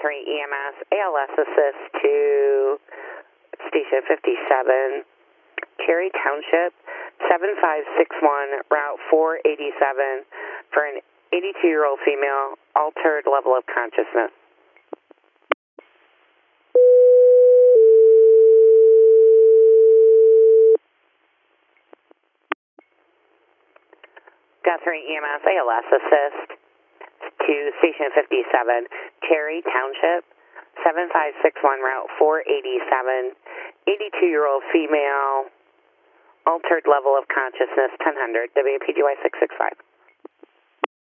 Guthrie EMS, ALS assist to Station 57, Cherry Township, 7561, Route 487, for an 82-year-old female, altered level of consciousness. Guthrie EMS, ALS assist to Station 57, Cherry Township, 7561, Route 487, 82-year-old female, altered level of consciousness, 1000, WPGY 665.